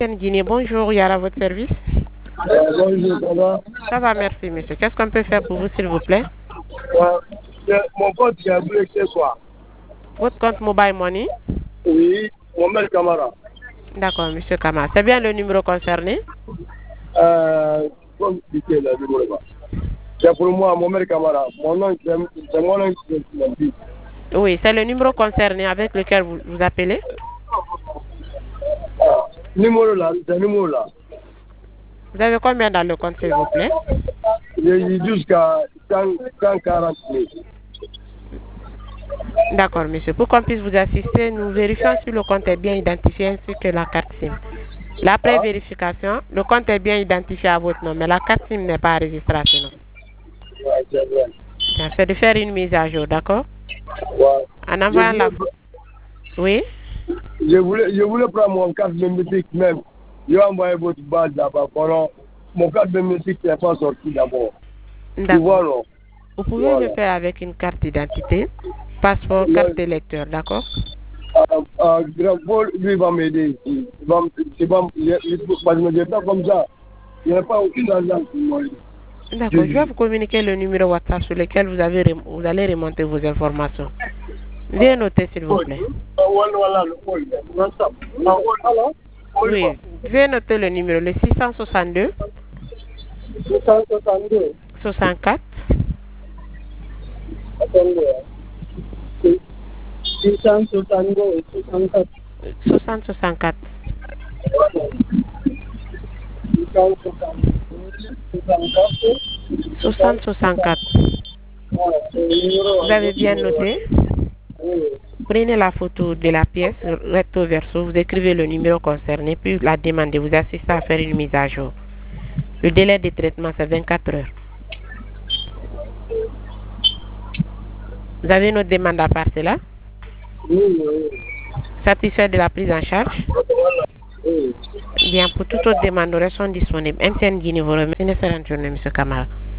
Guinée, bonjour, Yara, à votre service. Bonjour, ça va? Ça va, merci, monsieur. Qu'est-ce qu'on peut faire pour vous, s'il vous plaît? Mon compte qui a bloqué quoi? Votre compte Mobile Money? Oui, Mohamed Kamara. D'accord, monsieur Kama. C'est bien le numéro concerné? Comme dit là, c'est pour moi, Mohamed Kamara. Mon nom, c'est mon nom qui m'a dit. Oui, c'est le numéro concerné avec lequel vous appelez? Numéro là, c'est numéro là. Vous avez combien dans le compte, s'il vous plaît? J'ai jusqu'à 140 000. D'accord, monsieur. Pour qu'on puisse vous assister, nous vérifions si le compte est bien identifié ainsi que la carte SIM. Après vérification, le compte est bien identifié à votre nom, mais la carte SIM n'est pas enregistrée à ce nom. Ouais, c'est vrai. C'est de faire une mise à jour, d'accord? Ouais. En envoyant la... Oui? Je voulais prendre mon carte de musique même. J'ai envoyé votre base là-bas. Mon carte de musique n'est pas sorti d'abord. Tu vois, non? Vous pouvez le faire avec une carte d'identité, passeport, carte d'électeur, d'accord? Paul, lui, va m'aider ici. Parce que je ne dis pas comme ça. Il n'y a pas aucun argent pour moi. D'accord, je vais vous communiquer le numéro WhatsApp sur lequel vous allez remonter vos informations. Veuillez noter, s'il vous plaît. Oui, veuillez noter le numéro, le 662 64 60 64. Vous avez bien noté? Prenez la photo de la pièce recto verso, vous écrivez le numéro concerné, puis la demandez, vous assistez à faire une mise à jour. Le délai de traitement, c'est 24 heures. Vous avez une autre demande à part cela? Satisfait de la prise en charge? Bien, pour toute autre demande, nous restons disponibles. MTN Guinée vous remercie. Une excellente journée, M. Kamara.